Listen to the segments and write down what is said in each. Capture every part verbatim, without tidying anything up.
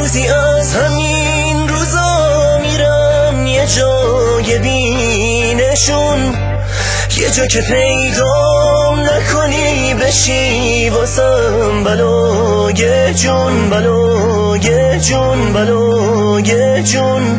روزی از همین روزا میرم یه جای بینشون، یه جا که پیدا نکنی بشی واسم بلای جون، بلای جون، بلای جون.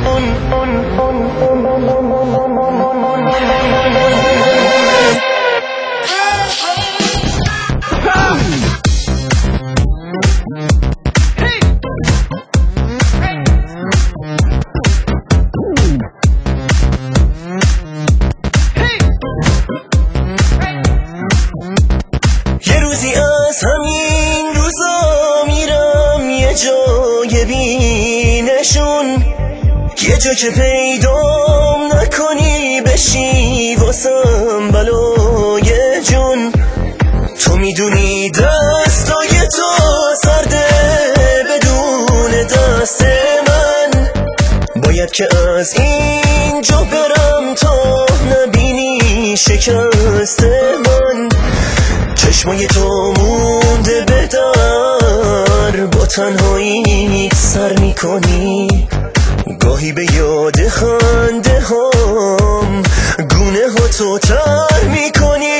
همین روزا میرم یه جای بینشون، یه جا که پیدام نکنی بشی واسم بلای جون. تو میدونی دستای تو سرده بدون دست من، باید که از اینجا برم تا نبینی شکست من. چشمای تو مونده به در، با تنهایی سر میکنی، گاهی به یاد خنده هام گونه ها تو تر میکنی.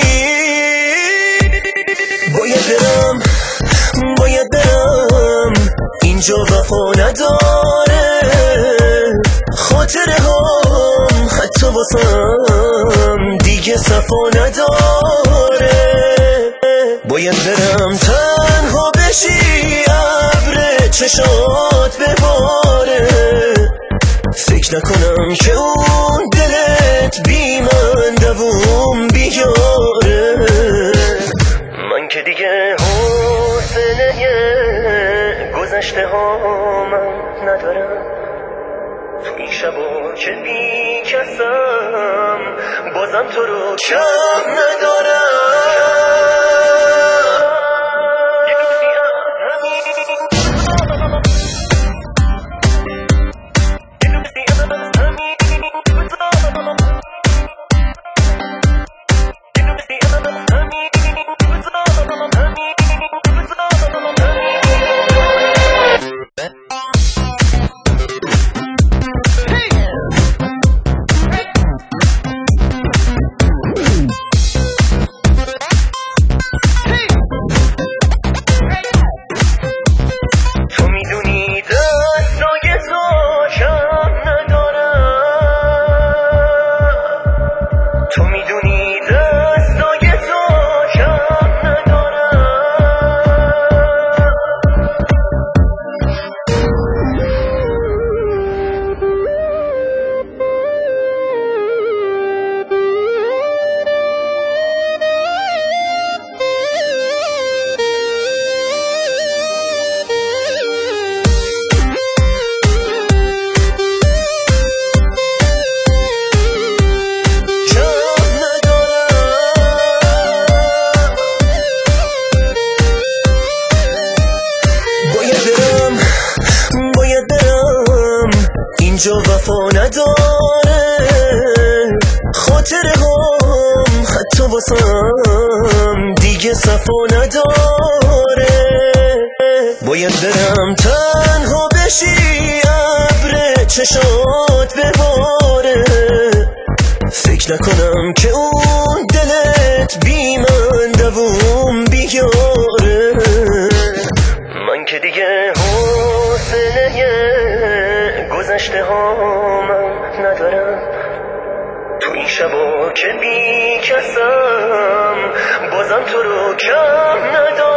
باید برم، باید برم، اینجا وفا نداره، خاطره هام حتی واسم دیگه صفا نداره. باید برم تنها بشی ابر چشات بباره، فکر نکنم که اون دلت بی من دووم بیاره. من که دیگه حوصله گذشته ها من ندارم، تو این شبا که بی کسم بازم تو رو کم ندارم. اینجا وفا نداره، خاطره هم حتی واسم دیگه صفا نداره. باید برم تنها بشی ابر چشات بباره، فکر نکنم که اون دلت بی من دووم بیاره. من که دیگه حوصله گذشته ها من ندارم، تو این شبا که بی کسم بازم تو رو کم ندارم.